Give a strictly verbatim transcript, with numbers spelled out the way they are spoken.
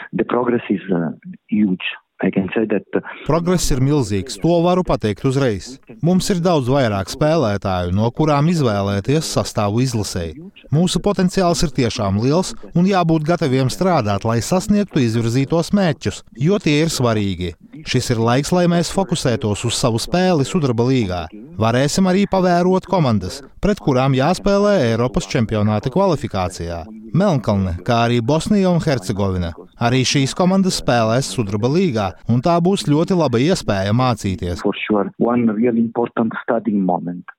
the progress is uh, huge. Progress ir milzīgs, to varu pateikt uzreiz. Mums ir daudz vairāk spēlētāju, no kurām izvēlēties sastāvu izlasēji. Mūsu potenciāls ir tiešām liels un jābūt gataviem strādāt, lai sasniegtu izvirzītos mērķus, jo tie ir svarīgi. Šis ir laiks, lai mēs fokusētos uz savu spēli Sudraba līgā. Varēsim arī pavērot komandas, pret kurām jāspēlē Eiropas čempionāta kvalifikācijā. Melnkalne, kā arī Bosnija un Hercegovina. Arī šīs komandas spēlēs Sudraba līgā, un tā būs ļoti laba iespēja mācīties.